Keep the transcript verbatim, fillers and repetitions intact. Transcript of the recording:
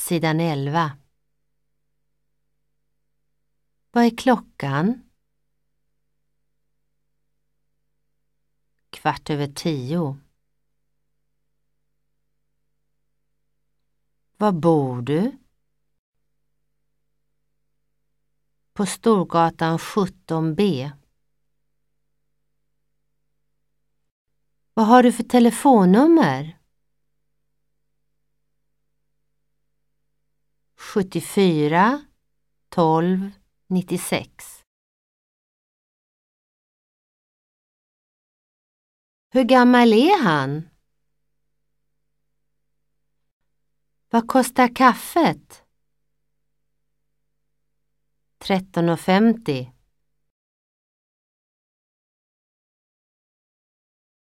sidan elva. Vad är klockan? Kvart över tio. Var bor du? På Storgatan sjutton B. Vad har du för telefonnummer? sjuttiofyra tolv nittiosex. Hur gammal är han? Vad kostar kaffet? tretton femtio.